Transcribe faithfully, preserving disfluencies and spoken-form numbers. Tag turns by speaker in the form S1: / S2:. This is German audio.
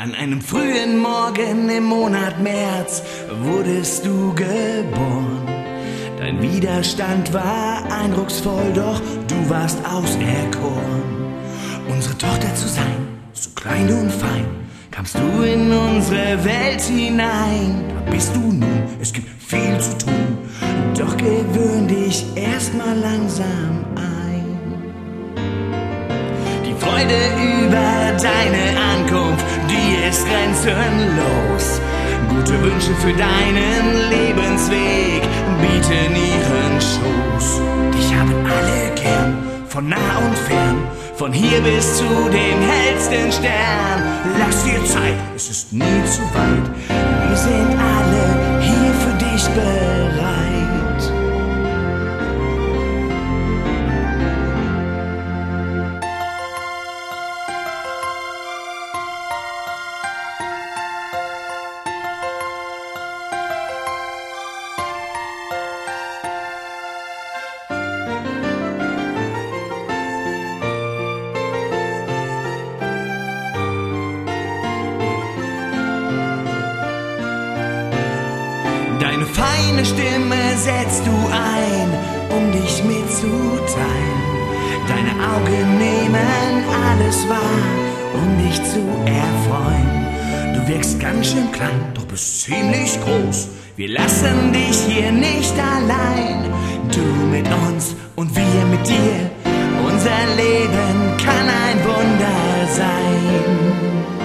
S1: An einem frühen Morgen im Monat März wurdest du geboren. Dein Widerstand war eindrucksvoll, doch du warst auserkoren. Unsere Tochter zu sein, so klein und fein, kamst du in unsere Welt hinein. Da bist du nun, es gibt viel zu tun, doch gewöhn dich erstmal langsam ein. Die Freude über deine Ankunft, die ist grenzenlos. Gute Wünsche für deinen Lebensweg bieten ihren Schoß. Dich haben alle gern, von nah und fern, von hier bis zu dem hellsten Stern. Lass dir Zeit, es ist nie zu weit. Wir sind alle hier für dich bereit. Deine feine Stimme setzt du ein, um dich mitzuteilen. Deine Augen nehmen alles wahr, um dich zu erfreuen. Du wirkst ganz schön klein, doch bist ziemlich groß. Wir lassen dich hier nicht allein. Du mit uns und wir mit dir. Unser Leben kann ein Wunder sein.